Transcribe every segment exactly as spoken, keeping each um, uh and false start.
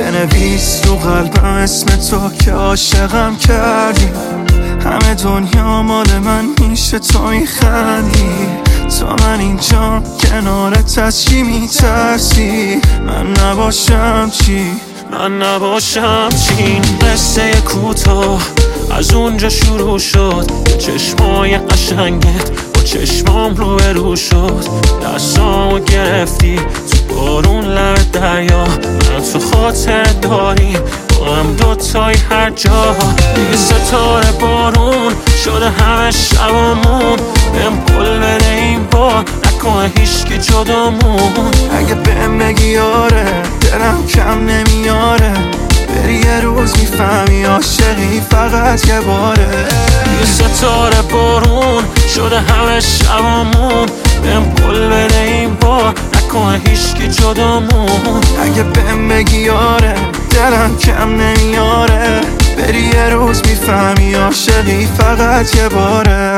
بنویس رو قلبم اسم تو که عاشقم کردی. همه دنیا مال من میشه تو میخندی. تا من اینجا کنارت از چی میترسی؟ من نباشم چی؟ من نباشم چی؟ این قصه کوتاه از اونجا شروع شد. چشمای قشنگت با چشمام رو برو شد. دستامو گرفتی تو بارون لب دریا. من تو خاطر داریم با هم دوتای هر جا. دیگه ستاره بارون شده همه شبامون. بهم قول بده این بار نکنه هیچکی جدامون. اگه بهم بگی آره دلم کم نمیاره. بری یه روز میفهمی عاشقی فقط یه باره. یه ستاره بارون شده همه شبامون. بهم قول بده این بار نکنه هیچکی جدامون. اگه بهم بگی آره دلم کم نمیاره. بری یه روز میفهمی عاشقی فقط یه باره.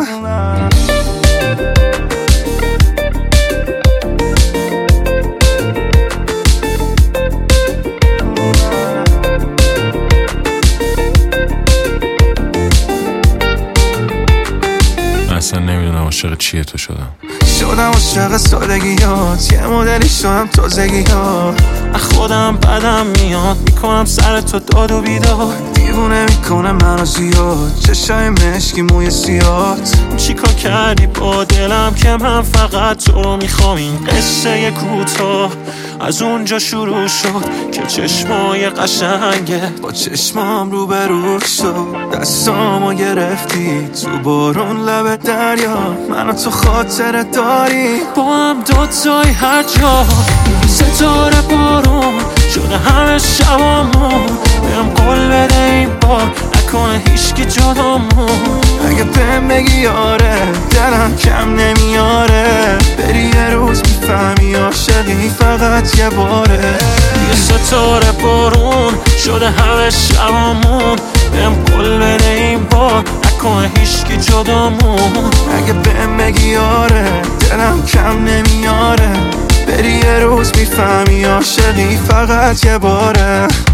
اصلا نمیدونم عاشق چیه تو شدم. شدم عاشق سادگیات، یه مدلی شدم تازگیات. خودم بدم میاد میکنم سر تو داد و بیداد. دیوونه میکنه منو زیاد چشای مشکی موی سیات. چیکار کردی با دلم که من فقط تو رو میخوام. این قصه کوتاه از اونجا شروع شد که چشمای قشنگت با چشمام رو برو شد. دستامو گرفتی تو بارون لب دریا. منو تو خاطر داری با هم دوتای هر جا. ستاره بارون شده همه شبامون. بهم قول بده این بار نکنه هیچکی جدامون. اگه بهم بگی آره دلم کم نمیاره. بری یه روز میفهمی عاشقی فقط یه باره. یه ستاره بارون شده همه شبامون. بهم قول بده این بار نکنه هیچکی جدامون. اگه بهم بگی آره دلم کم نمیاره. بری یه روز میفهمی عاشقی فقط یه باره.